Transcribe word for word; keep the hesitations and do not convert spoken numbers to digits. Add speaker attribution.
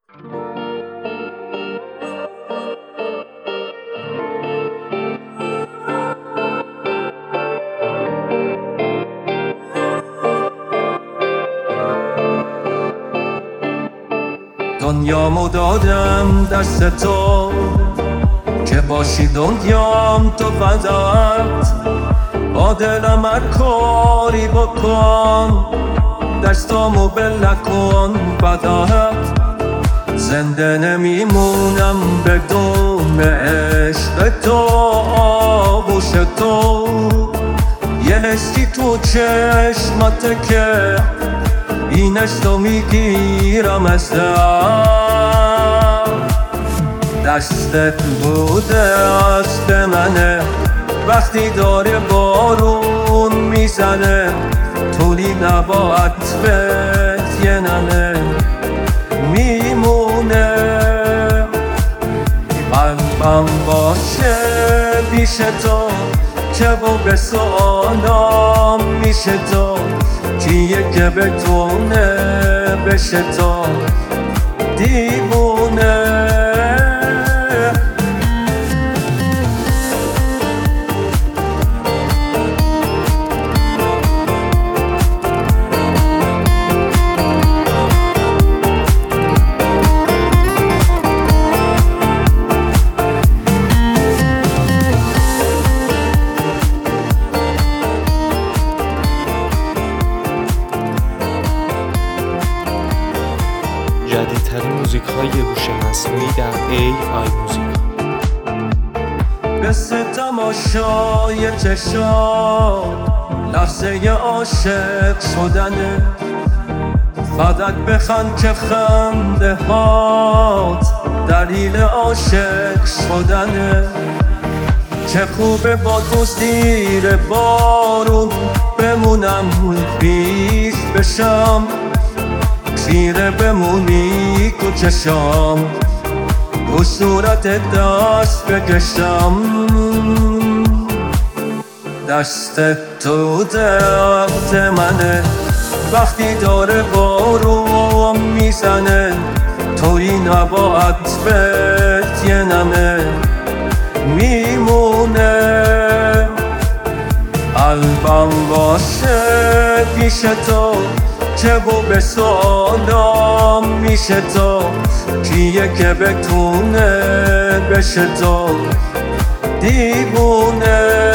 Speaker 1: دنیامو دادم دست تو که باشی دنیام تو فدات. با دلم هر کاری بکن دستامو بل نکن فدات. زنده نمیمونم بدون عشق تو آغوش تو. یه حسی تو چشمته که اینش تو میگیرم از دستت بوده دست منه. وقتی داره بارون میزنه طولی نباید بهت یه ننه میمونه. قلبم باشه پیش تو که با به سوالام میشه تو. کیه که بتونه بشه تو دیوونه.
Speaker 2: جدیدترین موزیک های هوش مصنوعی در ای آی موزیک.
Speaker 1: قصه تماشای چشام لحظه عاشق شدنه. فقط بخند که خنده هات دلیل عاشق شدنه. چه خوبه با تو زیر بارون بمونم بیش بشم. خیره بمونی تو چشام تو صورت دست بکشم. دست تو دست منه وقتی داره بارون میزنه توی نباید بهت یه نمه میمونه. قلبم باشه پیش تو که با به سوالام میشه تو. کیه که بتونه بشه تو دیوونه.